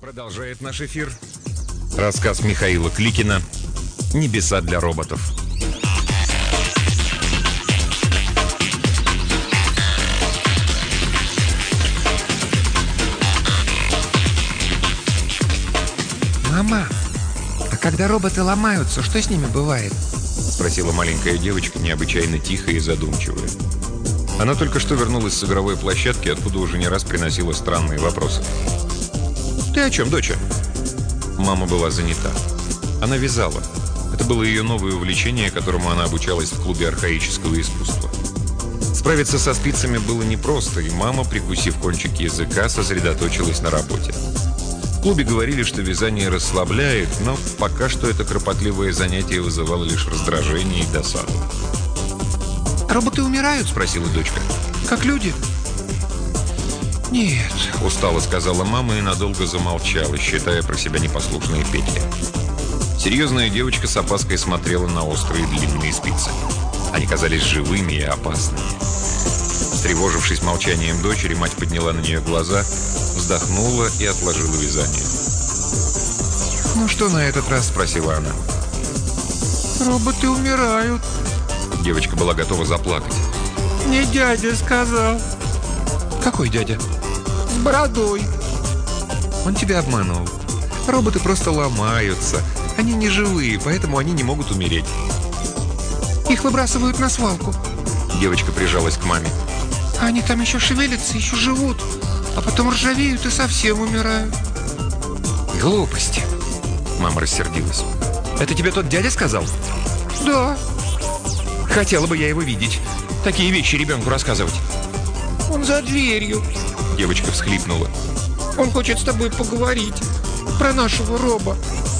Продолжает наш эфир рассказ Михаила Кликина «Небеса для роботов». «Мама, а когда роботы ломаются, что с ними бывает?» Спросила маленькая девочка, необычайно тихая и задумчивая. Она только что вернулась с игровой площадки, откуда уже не раз приносила странные вопросы. «Ты о чем, доча?» Мама была занята. Она вязала. Это было ее новое увлечение, которому она обучалась в клубе архаического искусства. Справиться со спицами было непросто, и мама, прикусив кончик языка, сосредоточилась на работе. В клубе говорили, что вязание расслабляет, но пока что это кропотливое занятие вызывало лишь раздражение и досаду. «Роботы умирают?» – спросила дочка. «Как люди?» «Нет», – устало сказала мама и надолго замолчала, считая про себя непослушные петли. Серьезная девочка с опаской смотрела на острые длинные спицы. Они казались живыми и опасными. Встревожившись молчанием дочери, мать подняла на нее глаза, вздохнула и отложила вязание. «Ну что на этот раз?» – спросила она. «Роботы умирают». Девочка была готова заплакать. «Мне дядя сказал». «Какой дядя?» «С бородой». «Он тебя обманул. Роботы просто ломаются. Они не живые, поэтому они не могут умереть». «Их выбрасывают на свалку». Девочка прижалась к маме. «А они там еще шевелятся, еще живут, а потом ржавеют и совсем умирают». «Глупости». Мама рассердилась. «Это тебе тот дядя сказал?» «Да». «Хотела бы я его видеть. Такие вещи ребенку рассказывать». «Он за дверью». Девочка всхлипнула. «Он хочет с тобой поговорить. Про нашего роба».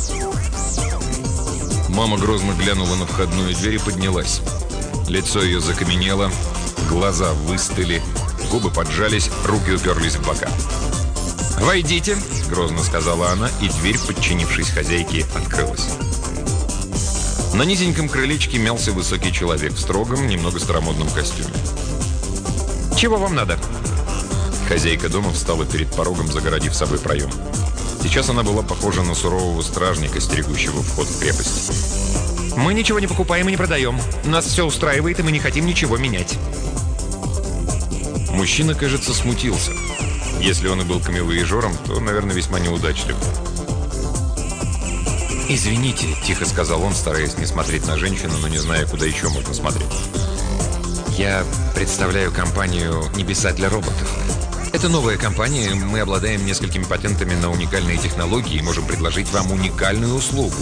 Мама грозно глянула на входную дверь и поднялась. Лицо ее закаменело, глаза выстыли, губы поджались, руки уперлись в бока. «Войдите», — грозно сказала она, и дверь, подчинившись хозяйке, открылась. На низеньком крылечке мялся высокий человек в строгом, немного старомодном костюме. «Чего вам надо?» Хозяйка дома встала перед порогом, загородив собой проем. Сейчас она была похожа на сурового стражника, стерегущего вход в крепость. «Мы ничего не покупаем и не продаем. Нас все устраивает, и мы не хотим ничего менять». Мужчина, кажется, смутился. Если он и был камевояжером, то, наверное, весьма неудачливым. «Извините», — тихо сказал он, стараясь не смотреть на женщину, но не зная, куда еще можно смотреть. «Я представляю компанию «Небеса для роботов». Это новая компания, мы обладаем несколькими патентами на уникальные технологии и можем предложить вам уникальную услугу».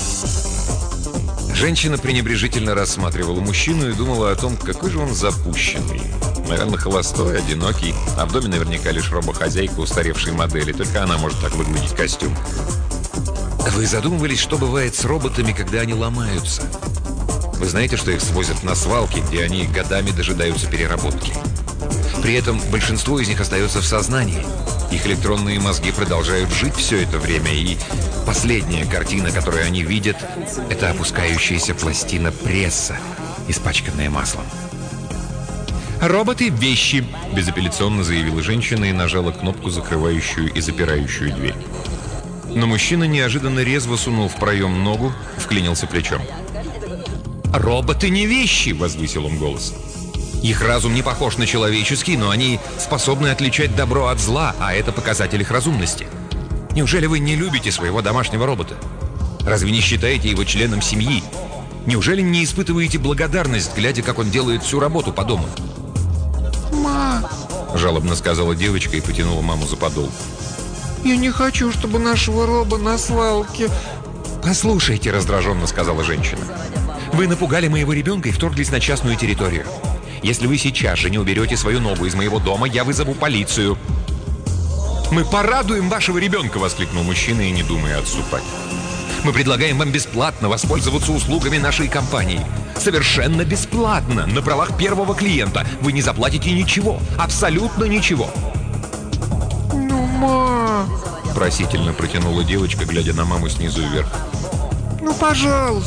Женщина пренебрежительно рассматривала мужчину и думала о том, какой же он запущенный. Наверное, холостой, одинокий, а в доме наверняка лишь робохозяйка устаревшей модели, только она может так выглядеть костюм. Вы задумывались, что бывает с роботами, когда они ломаются? Вы знаете, что их свозят на свалки, где они годами дожидаются переработки? При этом большинство из них остается в сознании. Их электронные мозги продолжают жить все это время, и последняя картина, которую они видят, это опускающаяся пластина пресса, испачканная маслом. «Роботы – вещи», – безапелляционно заявила женщина и нажала кнопку, закрывающую и запирающую дверь. Но мужчина неожиданно резво сунул в проем ногу, вклинился плечом. «Роботы не вещи!» – возвысил он голос. «Их разум не похож на человеческий, но они способны отличать добро от зла, а это показатель их разумности. Неужели вы не любите своего домашнего робота? Разве не считаете его членом семьи? Неужели не испытываете благодарность, глядя, как он делает всю работу по дому?» «Ма!» – жалобно сказала девочка и потянула маму за подол. «Я не хочу, чтобы нашего роба на свалке...» «Послушайте», – раздраженно сказала женщина. «Вы напугали моего ребенка и вторглись на частную территорию. Если вы сейчас же не уберете свою ногу из моего дома, я вызову полицию». «Мы порадуем вашего ребенка!» – воскликнул мужчина и не думая отступать. «Мы предлагаем вам бесплатно воспользоваться услугами нашей компании. Совершенно бесплатно, на правах первого клиента. Вы не заплатите ничего, абсолютно ничего». «Ну, ма!» – просительно протянула девочка, глядя на маму снизу вверх. «Ну, пожалуйста!»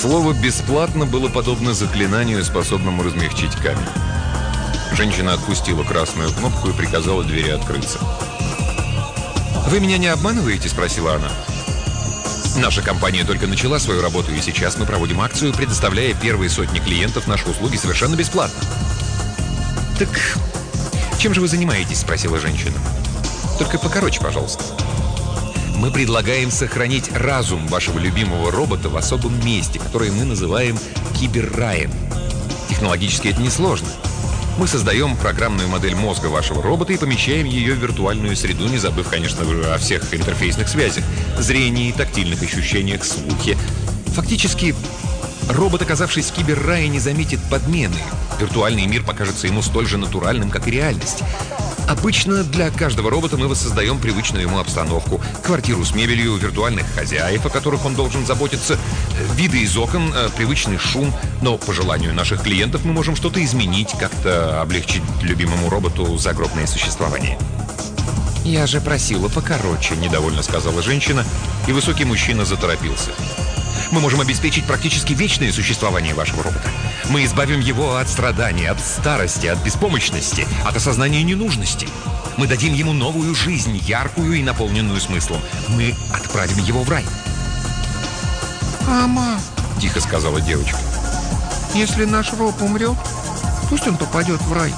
Слово «бесплатно» было подобно заклинанию, способному размягчить камень. Женщина отпустила красную кнопку и приказала двери открыться. «Вы меня не обманываете?» – спросила она. «Наша компания только начала свою работу, и сейчас мы проводим акцию, предоставляя первые сотни клиентов наши услуги совершенно бесплатно». «Так чем же вы занимаетесь?» – спросила женщина. «Только покороче, пожалуйста». «Мы предлагаем сохранить разум вашего любимого робота в особом месте, которое мы называем киберраем. Технологически это несложно. Мы создаем программную модель мозга вашего робота и помещаем ее в виртуальную среду, не забыв, конечно же, о всех интерфейсных связях, зрении, тактильных ощущениях, слухе. Фактически, робот, оказавшись в киберрае, не заметит подмены. Виртуальный мир покажется ему столь же натуральным, как и реальность. Обычно для каждого робота мы воссоздаем привычную ему обстановку. Квартиру с мебелью, виртуальных хозяев, о которых он должен заботиться, виды из окон, привычный шум. Но по желанию наших клиентов мы можем что-то изменить, как-то облегчить любимому роботу загробное существование. «Я же просила покороче», — недовольно сказала женщина, и высокий мужчина заторопился. «Мы можем обеспечить практически вечное существование вашего робота. Мы избавим его от страданий, от старости, от беспомощности, от осознания ненужности. Мы дадим ему новую жизнь, яркую и наполненную смыслом. Мы отправим его в рай». «Мама», — тихо сказала девочка, — «если наш роб умрет, пусть он попадет в рай».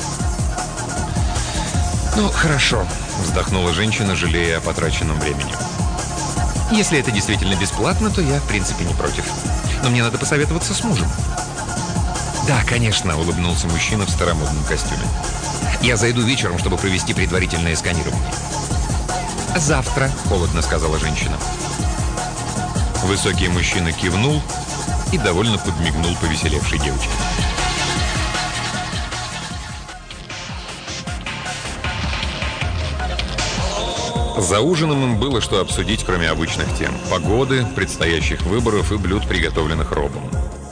«Ну, хорошо», — вздохнула женщина, жалея о потраченном времени. «Если это действительно бесплатно, то я, в принципе, не против. Но мне надо посоветоваться с мужем». «Да, конечно», — улыбнулся мужчина в старомодном костюме. «Я зайду вечером, чтобы провести предварительное сканирование». «Завтра», — холодно сказала женщина. Высокий мужчина кивнул и довольно подмигнул повеселевшей девочке. За ужином им было что обсудить, кроме обычных тем: погоды, предстоящих выборов и блюд, приготовленных робом.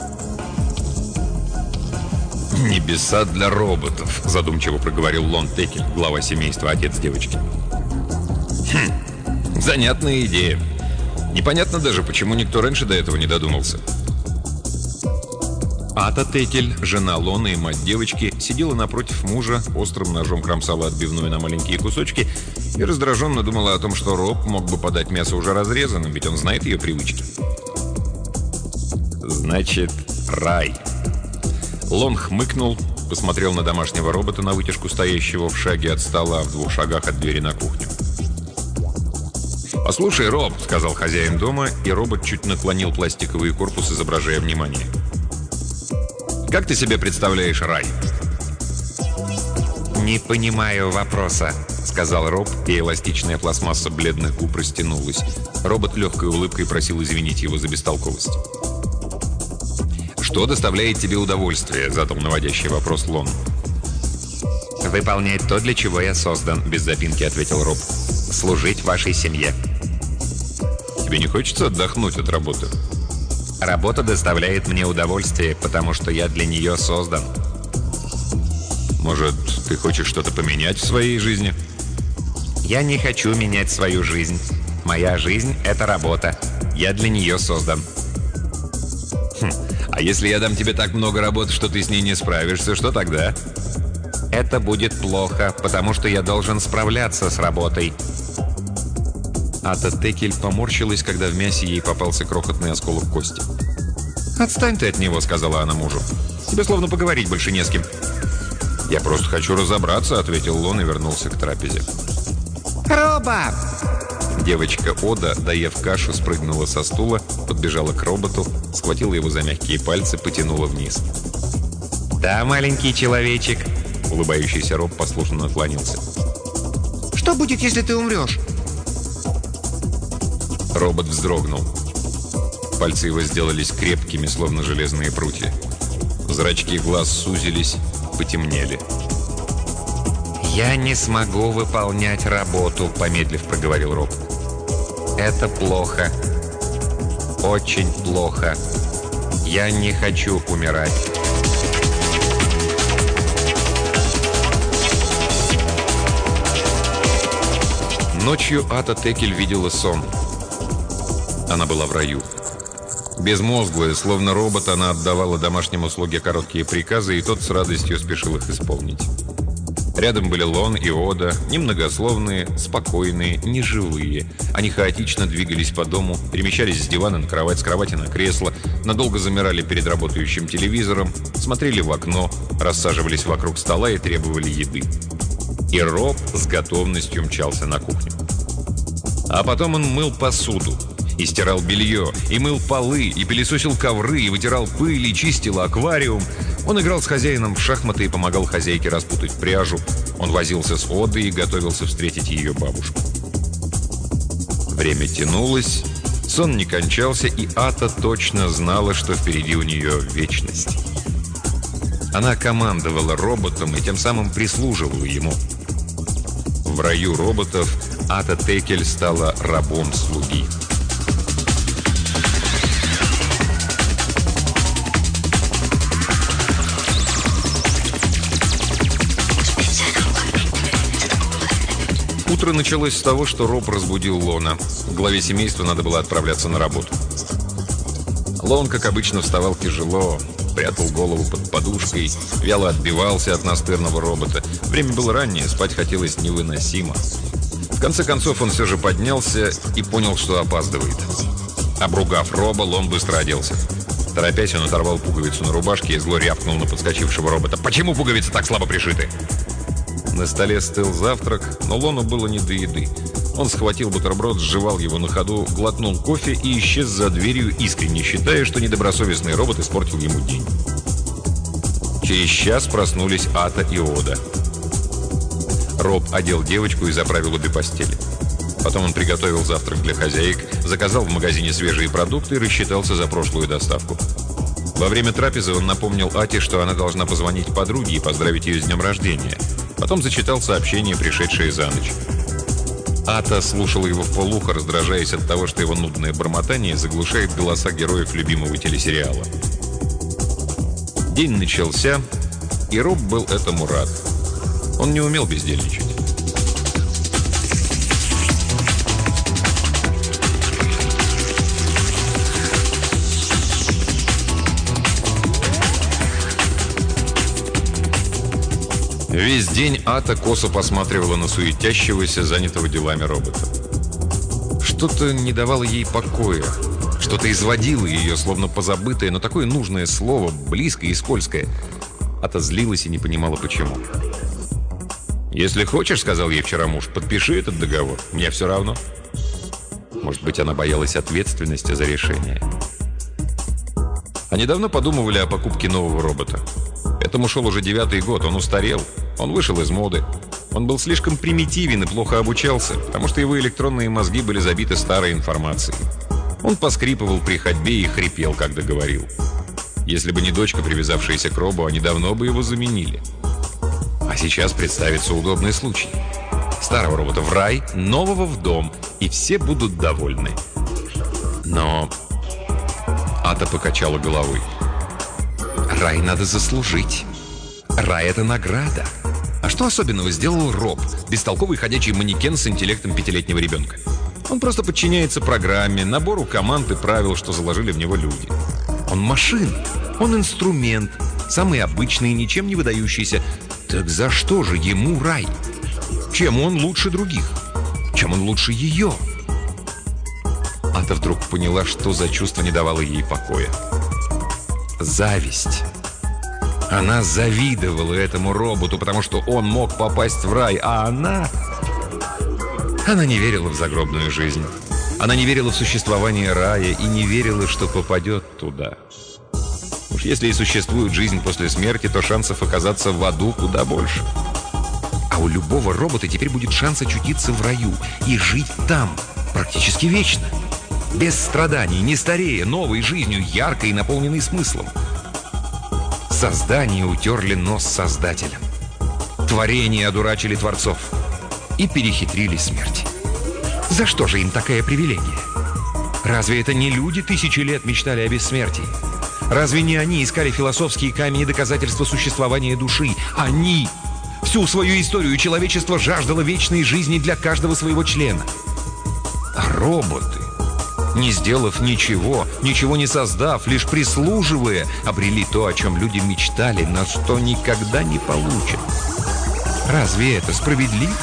«Небеса для роботов», — задумчиво проговорил Лон Текель, глава семейства, отец девочки. «Занятная идея. Непонятно даже, почему никто раньше до этого не додумался». Ата Текель, жена Лона и мать девочки, сидела напротив мужа, острым ножом кромсала отбивную на маленькие кусочки и раздраженно думала о том, что Роб мог бы подать мясо уже разрезанным, ведь он знает ее привычки. «Значит, рай». Лон хмыкнул, посмотрел на домашнего робота на вытяжку, стоящего в шаге от стола, в 2 шагах от двери на кухню. «Послушай, Роб», — сказал хозяин дома, и робот чуть наклонил пластиковый корпус, изображая внимание. «Как ты себе представляешь рай?» «Не понимаю вопроса», — сказал Роб, и эластичная пластмасса бледных губ растянулась. Робот легкой улыбкой просил извинить его за бестолковость. «Что доставляет тебе удовольствие?» — задал наводящий вопрос Лон. «Выполнять то, для чего я создан», — без запинки ответил Роб. «Служить вашей семье». «Тебе не хочется отдохнуть от работы?» «Работа доставляет мне удовольствие, потому что я для нее создан». «Может, ты хочешь что-то поменять в своей жизни?» «Я не хочу менять свою жизнь. Моя жизнь — это работа. Я для нее создан». «А если я дам тебе так много работы, что ты с ней не справишься, что тогда?» «Это будет плохо, потому что я должен справляться с работой». Ата Текель поморщилась, когда в мясе ей попался крохотный осколок кости. «Отстань ты от него», — сказала она мужу. «Тебе словно поговорить больше не с кем». «Я просто хочу разобраться», — ответил Лон и вернулся к трапезе. «Роба!» Девочка Ода, доев кашу, спрыгнула со стула, подбежала к роботу, схватила его за мягкие пальцы, потянула вниз. «Да, маленький человечек». Улыбающийся Роб послушно наклонился. «Что будет, если ты умрешь?» Робот вздрогнул. Пальцы его сделались крепкими, словно железные прутья. Зрачки глаз сузились, потемнели. «Я не смогу выполнять работу», — помедлив проговорил Роб. «Это плохо. Очень плохо. Я не хочу умирать». Ночью Ата Текель видела сон. Она была в раю. Безмозглая, словно робот, она отдавала домашнему слуге короткие приказы, и тот с радостью спешил их исполнить. Рядом были Лон и Ода, немногословные, спокойные, неживые. Они хаотично двигались по дому, перемещались с дивана на кровать, с кровати на кресло, надолго замирали перед работающим телевизором, смотрели в окно, рассаживались вокруг стола и требовали еды. И Роб с готовностью мчался на кухню. А потом он мыл посуду, и стирал белье, и мыл полы, и пылесосил ковры, и вытирал пыль, и чистил аквариум. Он играл с хозяином в шахматы и помогал хозяйке распутать пряжу. Он возился с Одой и готовился встретить ее бабушку. Время тянулось, сон не кончался, и Ата точно знала, что впереди у нее вечность. Она командовала роботом и тем самым прислуживала ему. В раю роботов Ата Текель стала рабом слуги. Утро началось с того, что Роб разбудил Лона. Главе семейства надо было отправляться на работу. Лон, как обычно, вставал тяжело, прятал голову под подушкой, вяло отбивался от настырного робота. Время было раннее, спать хотелось невыносимо. В конце концов, он все же поднялся и понял, что опаздывает. Обругав Роба, Лон быстро оделся. Торопясь, он оторвал пуговицу на рубашке и зло рявкнул на подскочившего робота. «Почему пуговицы так слабо пришиты?» На столе стыл завтрак, но Лону было не до еды. Он схватил бутерброд, сживал его на ходу, глотнул кофе и исчез за дверью, искренне считая, что недобросовестный робот испортил ему день. Через час проснулись Ата и Ода. Роб одел девочку и заправил обе постели. Потом он приготовил завтрак для хозяек, заказал в магазине свежие продукты и рассчитался за прошлую доставку. Во время трапезы он напомнил Ате, что она должна позвонить подруге и поздравить ее с днем рождения. Потом зачитал сообщение, пришедшее за ночь. Ата слушала его вполуха, раздражаясь от того, что его нудное бормотание заглушает голоса героев любимого телесериала. День начался, и Роб был этому рад. Он не умел бездельничать. Весь день Ата косо посматривала на суетящегося, занятого делами робота. Что-то не давало ей покоя, что-то изводило ее, словно позабытое, но такое нужное слово, близкое и скользкое. Ата злилась и не понимала, почему. «Если хочешь, — сказал ей вчера муж, — подпиши этот договор, мне все равно». Может быть, она боялась ответственности за решение. Они давно подумывали о покупке нового робота. Этому шел уже 9-й год, он устарел, он вышел из моды. Он был слишком примитивен и плохо обучался, потому что его электронные мозги были забиты старой информацией. Он поскрипывал при ходьбе и хрипел, когда говорил. Если бы не дочка, привязавшаяся к робу, они давно бы его заменили. А сейчас представится удобный случай. Старого робота в рай, нового в дом, и все будут довольны. Но Ата покачала головой. Рай надо заслужить. Рай — это награда. А что особенного сделал Роб, бестолковый ходячий манекен с интеллектом 5-летнего ребенка? Он просто подчиняется программе, набору команд и правил, что заложили в него люди. Он машина, он инструмент, самый обычный, ничем не выдающийся. Так за что же ему рай? Чем он лучше других? Чем он лучше ее? Ата вдруг поняла, что за чувство не давало ей покоя. Зависть. Она завидовала этому роботу, потому что он мог попасть в рай, а она не верила в загробную жизнь. Она не верила в существование рая и не верила, что попадет туда. Уж если и существует жизнь после смерти, то шансов оказаться в аду куда больше. А у любого робота теперь будет шанс очутиться в раю и жить там практически вечно. Без страданий, не старея, новой жизнью, яркой и наполненной смыслом. Создания утерли нос создателям. Творения одурачили творцов. И перехитрили смерть. За что же им такая привилегия? Разве это не люди 1000 лет мечтали о бессмертии? Разве не они искали философские камни доказательства существования души? Они! Всю свою историю человечество жаждало вечной жизни для каждого своего члена. А роботы? не сделав ничего, ничего не создав, лишь прислуживая, обрели то, о чем люди мечтали, но что никогда не получат. Разве это справедливо?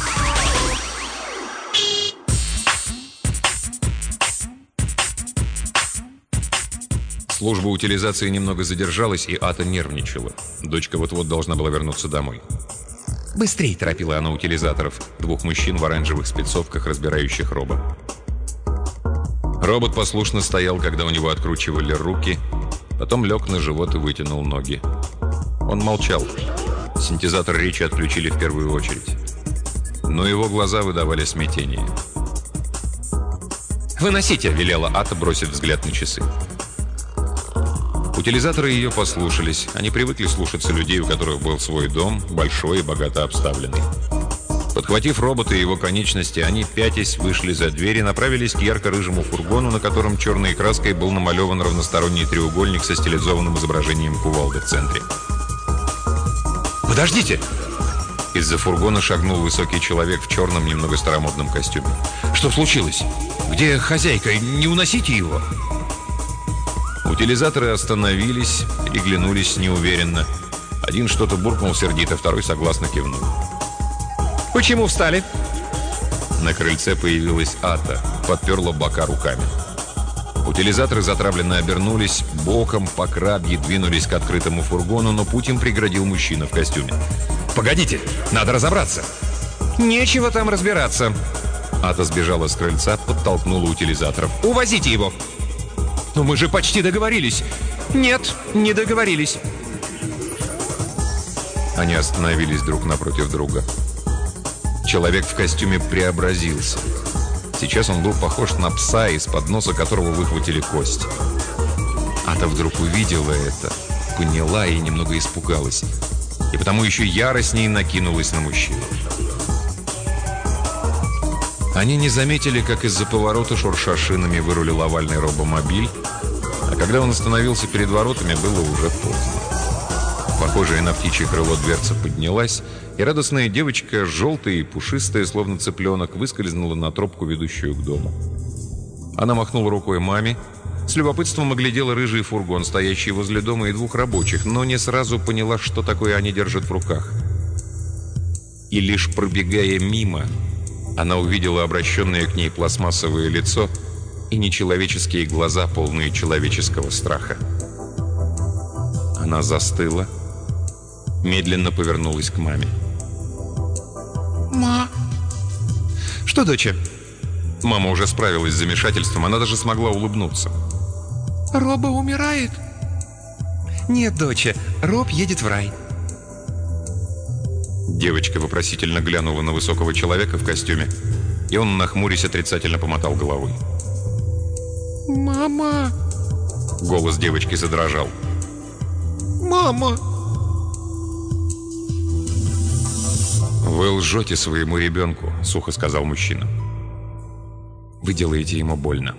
Служба утилизации немного задержалась, и Ата нервничала. Дочка вот-вот должна была вернуться домой. «Быстрей!» – торопила она утилизаторов, двух мужчин в оранжевых спецовках, разбирающих робот. Робот послушно стоял, когда у него откручивали руки, потом лег на живот и вытянул ноги. Он молчал. Синтезатор речи отключили в первую очередь. Но его глаза выдавали смятение. «Выносите!» – велела Ата, бросив взгляд на часы. Утилизаторы ее послушались. Они привыкли слушаться людей, у которых был свой дом, большой и богато обставленный. Подхватив робота и его конечности, они, пятясь, вышли за дверь и направились к ярко-рыжему фургону, на котором черной краской был намалеван равносторонний треугольник со стилизованным изображением кувалды в центре. «Подождите!» Из-за фургона шагнул высокий человек в черном, немного старомодном костюме. «Что случилось? Где хозяйка? Не уносите его!» Утилизаторы остановились, переглянулись неуверенно. Один что-то буркнул сердито, второй согласно кивнул. «Почему встали?» На крыльце появилась Ата, подперла бока руками. Утилизаторы затравленно обернулись, боком по крабье двинулись к открытому фургону, но путь им преградил мужчина в костюме. «Погодите, надо разобраться!» «Нечего там разбираться!» Ата сбежала с крыльца, подтолкнула утилизаторов. «Увозите его!» «Но мы же почти договорились!» «Нет, не договорились!» Они остановились друг напротив друга. Человек в костюме преобразился. Сейчас он был похож на пса, из-под носа которого выхватили кость. Ата вдруг увидела это, поняла и немного испугалась. И потому еще яростнее накинулась на мужчину. Они не заметили, как из-за поворота, шурша шинами, вырулил овальный робомобиль, а когда он остановился перед воротами, было уже поздно. Похожая на птичье крыло дверца поднялась, и радостная девочка, желтая и пушистая, словно цыпленок, выскользнула на тропку, ведущую к дому. Она махнула рукой маме, с любопытством оглядела рыжий фургон, стоящий возле дома, и двух рабочих, но не сразу поняла, что такое они держат в руках. И лишь пробегая мимо, она увидела обращенное к ней пластмассовое лицо и нечеловеческие глаза, полные человеческого страха. Она застыла, медленно повернулась к маме. «Ма!» «Что, доча?» Мама уже справилась с замешательством, она даже смогла улыбнуться. «Роба умирает?» «Нет, доча, Роб едет в рай». Девочка вопросительно глянула на высокого человека в костюме, и он, нахмурясь, отрицательно помотал головой. «Мама!» Голос девочки задрожал. «Мама!» «Вы лжете своему ребенку», — сухо сказал мужчина. «Вы делаете ему больно».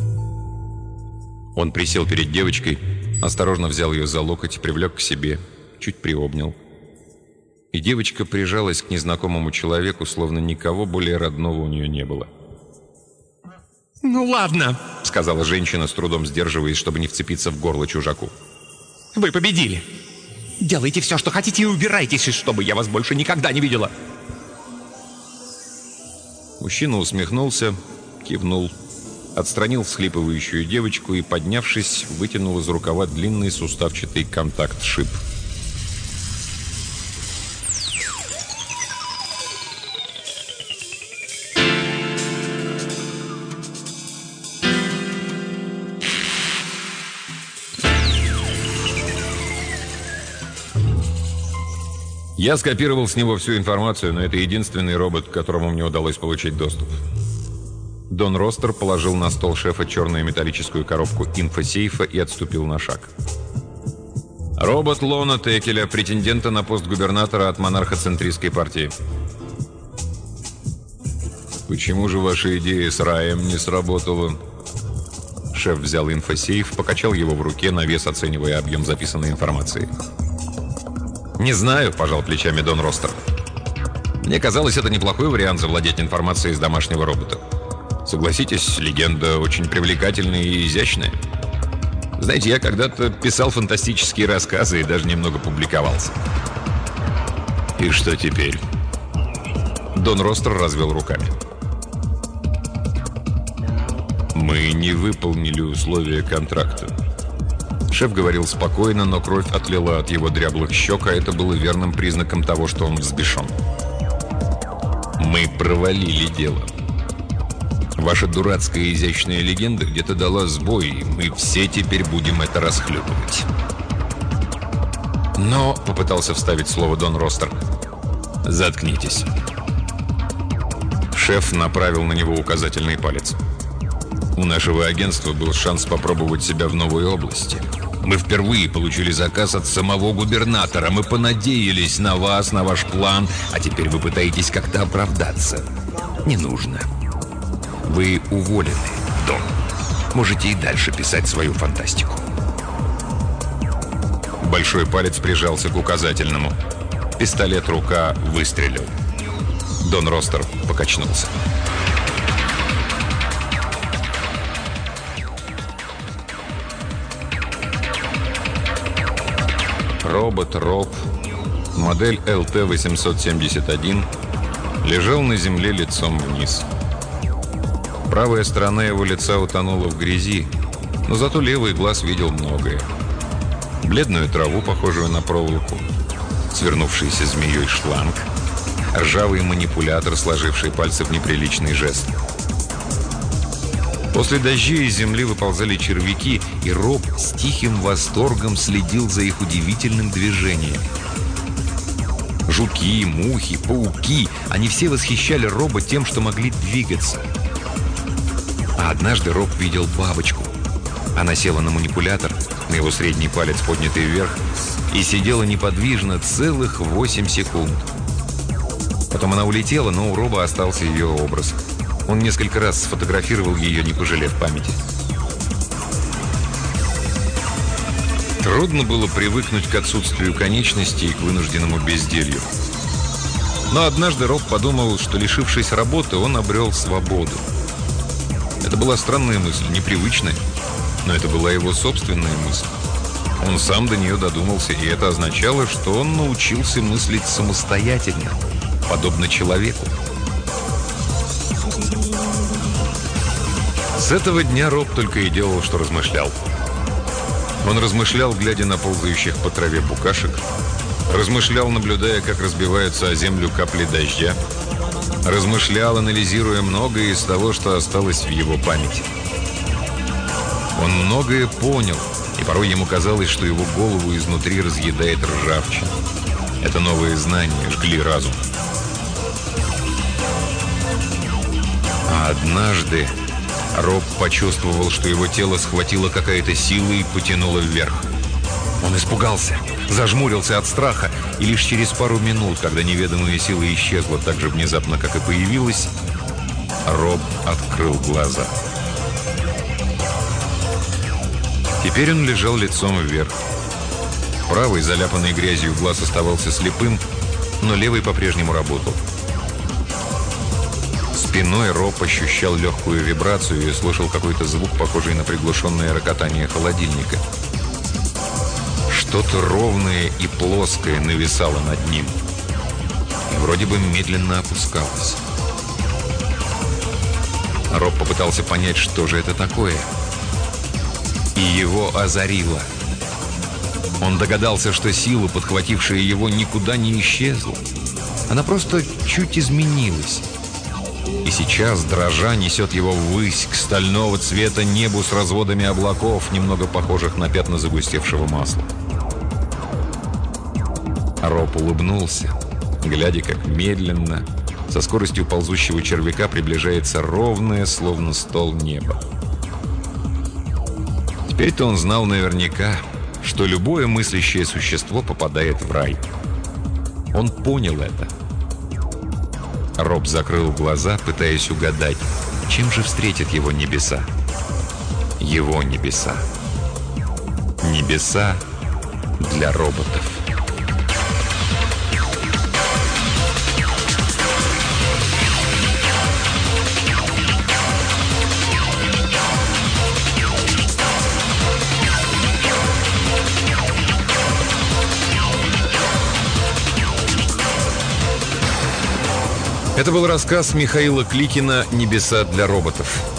Он присел перед девочкой, осторожно взял ее за локоть, привлек к себе, чуть приобнял. И девочка прижалась к незнакомому человеку, словно никого более родного у нее не было. «Ну ладно», — сказала женщина, с трудом сдерживаясь, чтобы не вцепиться в горло чужаку. «Вы победили. Делайте все, что хотите, и убирайтесь, чтобы я вас больше никогда не видела». Мужчина усмехнулся, кивнул, отстранил всхлипывающую девочку и, поднявшись, вытянул из рукава длинный суставчатый контакт-шип. Я скопировал с него всю информацию, но это единственный робот, к которому мне удалось получить доступ. Дон Ростер положил на стол шефа черную металлическую коробку инфосейфа и отступил на шаг. Робот Лона Текеля, претендента на пост губернатора от монархоцентристской партии. «Почему же ваша идея с раем не сработала?» Шеф взял инфосейф, покачал его в руке, на вес оценивая объем записанной информации. «Не знаю», – пожал плечами Дон Ростер. «Мне казалось, это неплохой вариант завладеть информацией из домашнего робота. Согласитесь, легенда очень привлекательная и изящная. Знаете, я когда-то писал фантастические рассказы и даже немного публиковался. И что теперь? Дон Ростер развел руками. Мы не выполнили условия контракта. Шеф говорил спокойно, но кровь отлила от его дряблых щек, а это было верным признаком того, что он взбешен. Мы провалили дело. Ваша дурацкая изящная легенда где-то дала сбой, и мы все теперь будем это расхлебывать. Но, попытался вставить слово Дон Ростер. Заткнитесь. Шеф направил на него указательный палец. У нашего агентства был шанс попробовать себя в новой области. Мы впервые получили заказ от самого губернатора. Мы понадеялись на вас, на ваш план, а теперь вы пытаетесь как-то оправдаться. Не нужно. Вы уволены, Дон. Можете и дальше писать свою фантастику. Большой палец прижался к указательному. Пистолет-рука выстрелил. Дон Ростер покачнулся. Робот Роб, модель LT-871, лежал на земле лицом вниз. Правая сторона его лица утонула в грязи, но зато левый глаз видел многое. Бледную траву, похожую на проволоку, свернувшийся змеей шланг, ржавый манипулятор, сложивший пальцы в неприличный жест. После дождей из земли выползали червяки, и Роб с тихим восторгом следил за их удивительным движением. Жуки, мухи, пауки — они все восхищали Роба тем, что могли двигаться. А однажды Роб видел бабочку. Она села на манипулятор, на его средний палец поднятый вверх, и сидела неподвижно целых 8 секунд. Потом она улетела, но у Роба остался ее образ. Он несколько раз сфотографировал ее, не пожалев памяти. Трудно было привыкнуть к отсутствию конечностей и к вынужденному безделью. Но однажды Роб подумал, что, лишившись работы, он обрел свободу. Это была странная мысль, непривычная, но это была его собственная мысль. Он сам до нее додумался, и это означало, что он научился мыслить самостоятельно, подобно человеку. С этого дня Роб только и делал, что размышлял. Он размышлял, глядя на ползающих по траве букашек, размышлял, наблюдая, как разбиваются о землю капли дождя, размышлял, анализируя многое из того, что осталось в его памяти. Он многое понял, и порой ему казалось, что его голову изнутри разъедает ржавчина. Это новые знания жгли разум. А однажды Роб почувствовал, что его тело схватило какая-то сила и потянуло вверх. Он испугался, зажмурился от страха, и лишь через пару минут, когда неведомая сила исчезла так же внезапно, как и появилась, Роб открыл глаза. Теперь он лежал лицом вверх. Правый, заляпанный грязью глаз, оставался слепым, но левый по-прежнему работал. Спиной Роб ощущал легкую вибрацию и слышал какой-то звук, похожий на приглушенное рокотание холодильника. Что-то ровное и плоское нависало над ним и вроде бы медленно опускалось. Роб попытался понять, что же это такое, и его озарило. Он догадался, что сила, подхватившая его, никуда не исчезла. Она просто чуть изменилась. И сейчас, дрожа, несет его ввысь, к стального цвета небу с разводами облаков, немного похожих на пятна загустевшего масла. Роб улыбнулся, глядя, как медленно, со скоростью ползущего червяка, приближается ровное, словно стол неба. Теперь-то он знал наверняка, что любое мыслящее существо попадает в рай. Он понял это. Роб закрыл глаза, пытаясь угадать, чем же встретят его небеса. Его небеса. Небеса для роботов. Это был рассказ Михаила Кликина «Небеса для роботов».